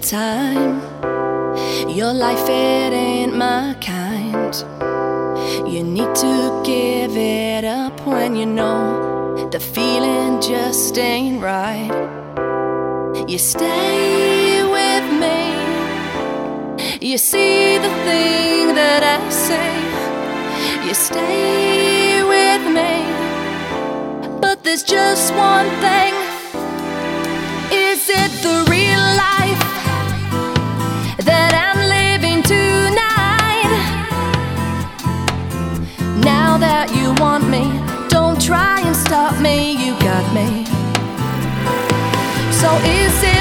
time. Your life, it ain't my kind. You need to give it up when you know the feeling just ain't right. You stay with me. You see the thing that I say. You stay with me. But there's just one thing. Is it the real life that I'm living tonight? Now that you want me, don't try and stop me, you got me. So is it